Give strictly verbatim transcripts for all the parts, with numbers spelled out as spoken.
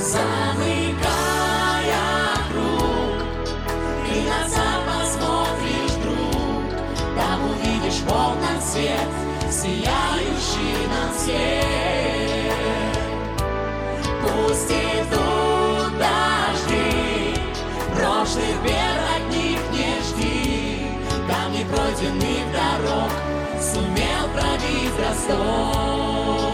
Замыкая круг, ты назад посмотришь, друг, там увидишь волнен свет, сияющий нам свет. Пусть идут дожди, прошлых бед от них не жди, камни пройденных дорог сумел пробить Ростов.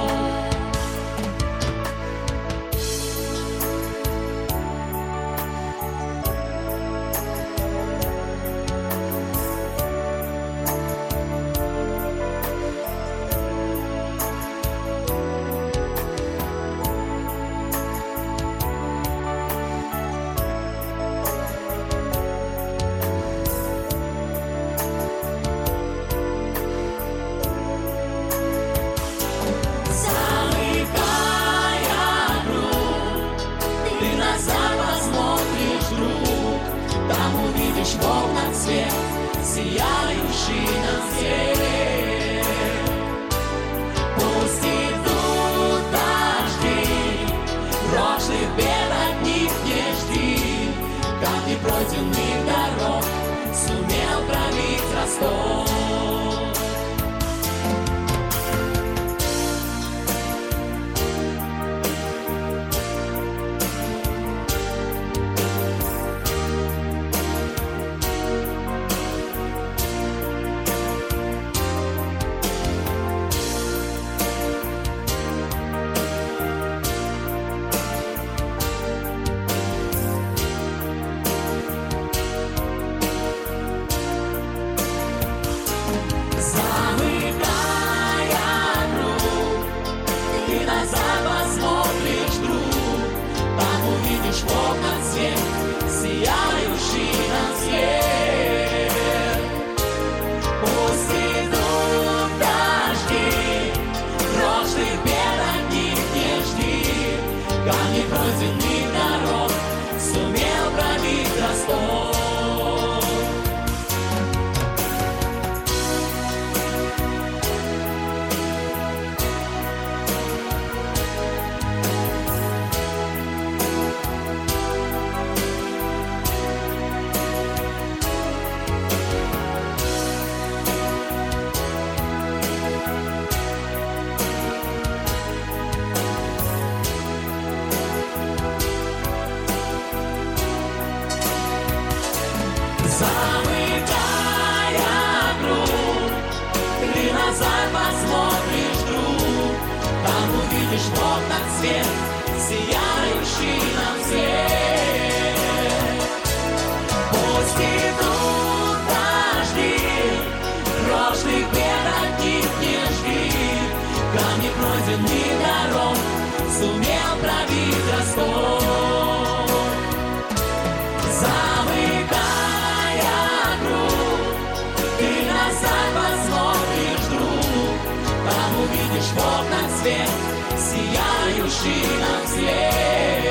Там увидишь волнен свет, сияющий нам свет. Пусть идут дожди, прошлых бед от них не жди, камни пройденных дорог сумел пробить Ростов. Волнен свет, сияющий нам свет. Пусть идут дожди, прошлых бед от них не жди, камни пройденных дорог сумел пробить Ростов. Замыкая круг, ты назад посмотришь, друг, там увидишь волнен свет, сияющий нам свет. Пусть идут дожди, прошлых бед от них не жди, камни пройденных дорог сумел пробить Ростов. Замыкая круг, ты назад посмотришь, друг, там увидишь волнен свет, сияющий нам свет.